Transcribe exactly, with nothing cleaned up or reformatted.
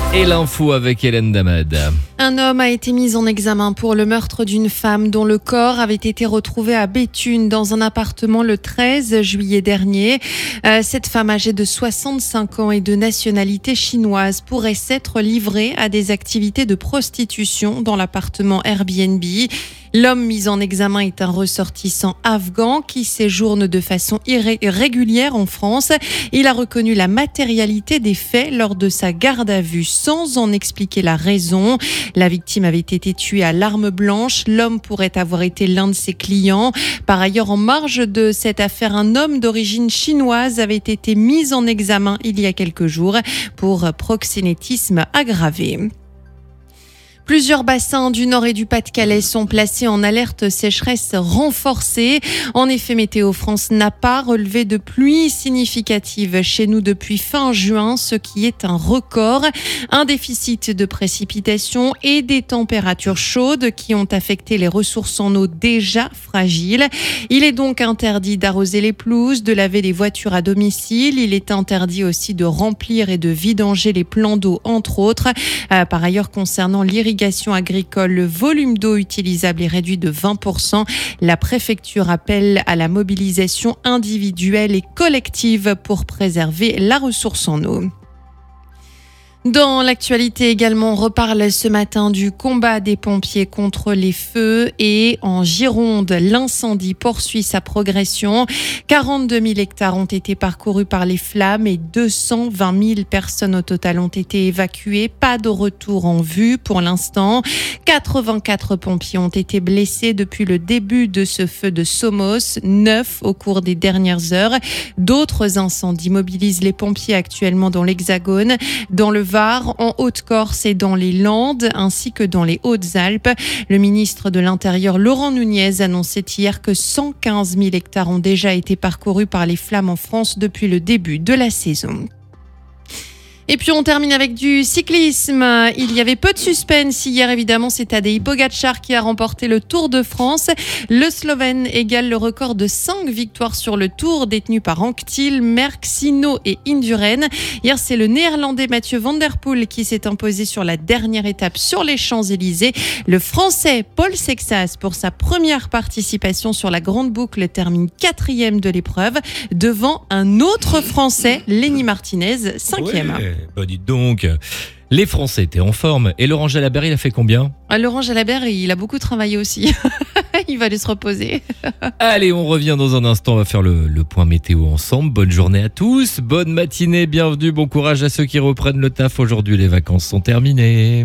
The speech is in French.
Et l'info avec Hélène Damad. Un homme a été mis en examen pour le meurtre d'une femme dont le corps avait été retrouvé à Béthune dans un appartement le treize juillet dernier. Euh, cette femme âgée de soixante-cinq ans et de nationalité chinoise pourrait s'être livrée à des activités de prostitution dans l'appartement Airbnb. L'homme mis en examen est un ressortissant afghan qui séjourne de façon irré- régulière en France. Il a reconnu la matérialité des faits lors de sa garde à vue sans en expliquer la raison. La victime avait été tuée à l'arme blanche. L'homme pourrait avoir été l'un de ses clients. Par ailleurs, en marge de cette affaire, un homme d'origine chinoise avait été mis en examen il y a quelques jours pour proxénétisme aggravé. Plusieurs bassins du Nord et du Pas-de-Calais sont placés en alerte sécheresse renforcée. En effet, Météo France n'a pas relevé de pluie significative chez nous depuis fin juin, ce qui est un record. Un déficit de précipitations et des températures chaudes qui ont affecté les ressources en eau déjà fragiles. Il est donc interdit d'arroser les pelouses, de laver les voitures à domicile. Il est interdit aussi de remplir et de vidanger les plans d'eau, entre autres. Euh, par ailleurs, concernant l'irrigation agricole, le volume d'eau utilisable est réduit de vingt pour cent. La préfecture appelle à la mobilisation individuelle et collective pour préserver la ressource en eau. Dans l'actualité également, on reparle ce matin du combat des pompiers contre les feux et en Gironde, l'incendie poursuit sa progression. quarante-deux mille hectares ont été parcourus par les flammes et deux cent vingt mille personnes au total ont été évacuées. Pas de retour en vue pour l'instant. quatre-vingt-quatre pompiers ont été blessés depuis le début de ce feu de Somos, neuf au cours des dernières heures. D'autres incendies mobilisent les pompiers actuellement dans l'Hexagone, dans le Var, en Haute-Corse et dans les Landes, ainsi que dans les Hautes-Alpes. Le ministre de l'Intérieur, Laurent Nunez, annonçait hier que cent quinze mille hectares ont déjà été parcourus par les flammes en France depuis le début de la saison. Et puis on termine avec du cyclisme. Il y avait peu de suspense hier, évidemment. C'est Tadej Pogačar qui a remporté le Tour de France. Le Slovène égale le record de cinq victoires sur le Tour détenu par Anquetil, Merckx, Hinault et Indurain. Hier, c'est le Néerlandais Mathieu Van Der Poel qui s'est imposé sur la dernière étape sur les Champs-Élysées. Le Français Paul Sexas, pour sa première participation sur la grande boucle, termine quatrième de l'épreuve devant un autre Français, Lenny Martinez, cinquième. Ouais. Bah dites donc, les Français étaient en forme. Et Laurent Jalabert, il a fait combien ? Ah, Laurent Jalabert, il a beaucoup travaillé aussi. Il va aller se reposer. Allez, on revient dans un instant. On va faire le, le point météo ensemble. Bonne journée à tous. Bonne matinée. Bienvenue. Bon courage à ceux qui reprennent le taf aujourd'hui. Les vacances sont terminées.